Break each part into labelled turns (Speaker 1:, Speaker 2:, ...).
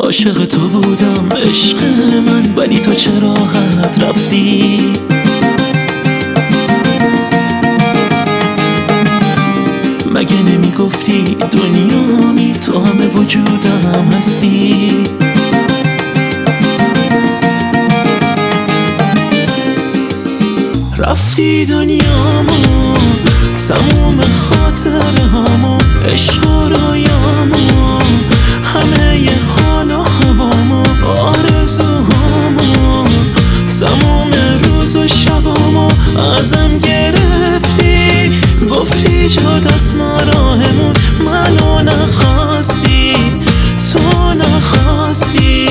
Speaker 1: عاشق تو بودم عشق من، ولی تو چه راحت رفتی. مگه نمیگفتی دنیامی تو همه وجودم هستی. رفتی دنیامو، تموم خاطره هامو، عشق و رویامو، همه ی حال و هوامو، آرزوهامو، تموم روز و شبامو ازم گرفتی. گفتی جد از ما راهمون، منو نخواستی، تو نخواستی.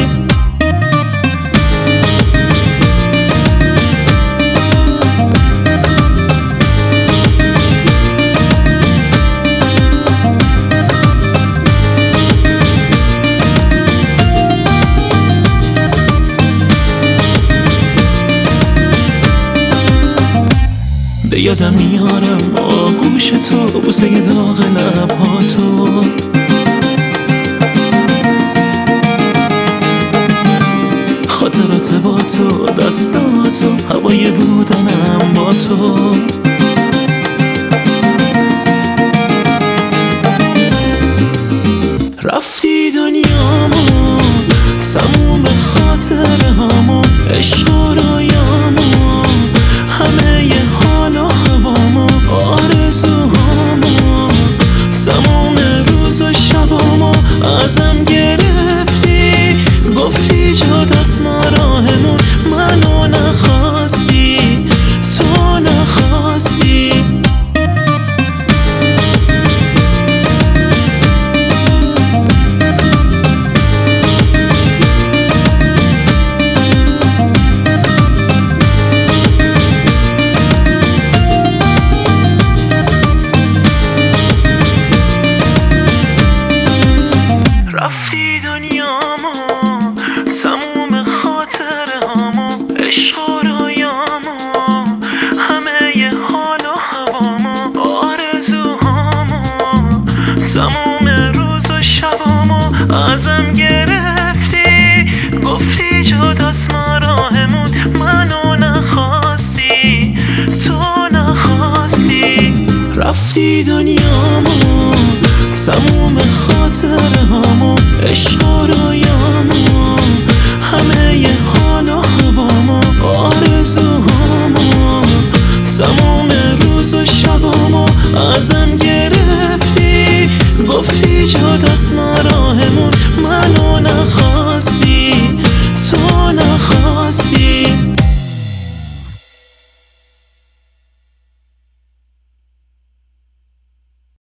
Speaker 1: به یادم میارم آغوش تو، بوسه داغ لبهاتو، خاطرات با تو، دستاتو، هوای بودنم با تو. رفتی دنیامو، تموم خاطره هامو، عشق و رویامو، همه ی حال و هوامو، آرزوهامو، تموم روز و شبامو ازم گرفتی. گفتی جد از ما راهمون، منو نخواستی، تو نخواستی. رفتی دنیامو، تموم خاطره هامو، عشق و رویامو، همه ی حال و هوامو، آرزوهامو، تموم روز و شبامو ازم گرفتی. گفتی جد از ما راهمون، منو نخواستی، تو نخواستی. رفتی دنیامو، تموم خاطره هامو، عشق و رویامو، همه ی حال و هوامو، آرزوهامو، تموم روز و شبامو ازم